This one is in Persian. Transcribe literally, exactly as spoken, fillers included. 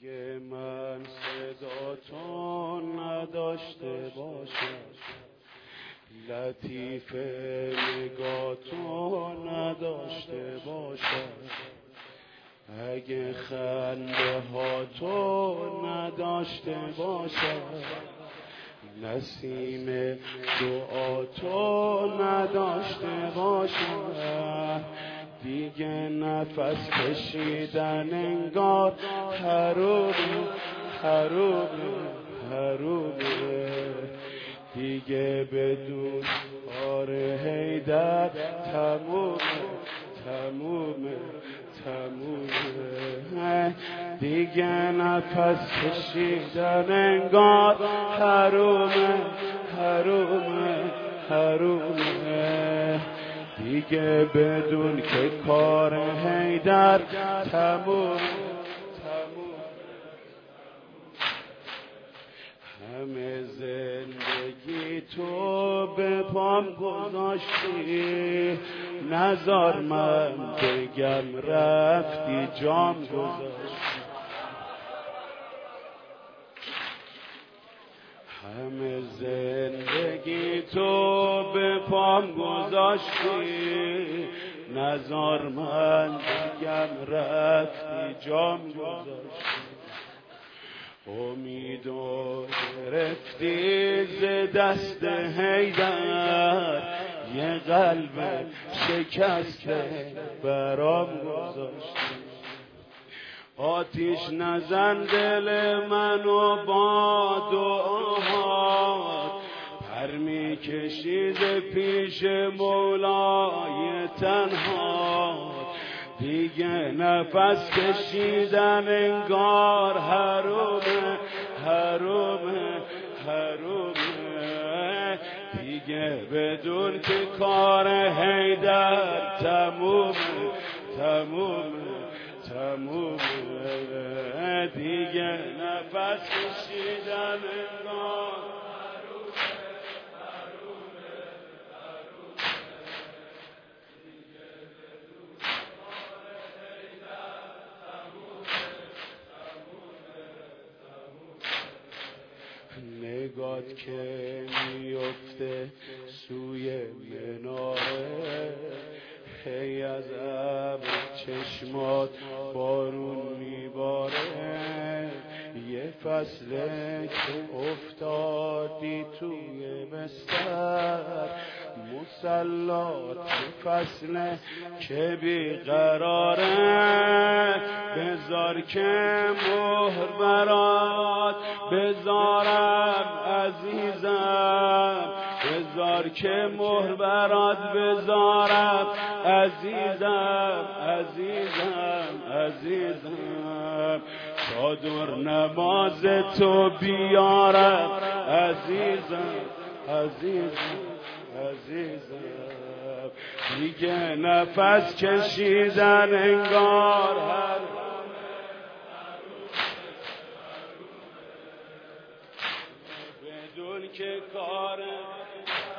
اگه من صدا تو نداشته باشم، لطیف نگاه تو نداشته باشم، اگه خنده ها تو نداشته باشم، نسیم دعا تو نداشته باشم، دیگه نفس کشیدن انگار حرومه حرومه حرومه، دیگه بدون آر حیدر تمومه تمومه تمومه، دیگه نفس کشیدن انگار حرومه حرومه حرومه، دیگه بدون که کار حیدر تموم تموم. همه زندگی تو به پام گذاشتی، نذار من بگم رفتی جام گذاشتی، همه زندگی تو به پام گذاشتی، نذار من بگم رفتی جام گذاشتی، امیدو گرفتی ز دست حیدر، یه قلب شکسته برام گذاشتی، آتیش نزن دل منو با دعاهات، پر میکشید پیش مولای تنها، دیگه نفس کشیدن انگار حرومه حرومه حرومه، دیگه بدون که کار حیدر تمومه تمومه تمومه، دیگه نفس کشیدن انگار نگات که میفته سوی مناره، هی از ابر چشمات بارون میباره، یه فصله که افتادی توی بستر، مسلات فصله که بیقراره، بذار که مهر برات بذارم عزیزم، بذار که مهر برات بذارم عزیزم عزیزم عزیزم، چادر نماز تو بیارم عزیزم عزیزم عزیزم، دیگه نفس کشیدن انگار بدون که کار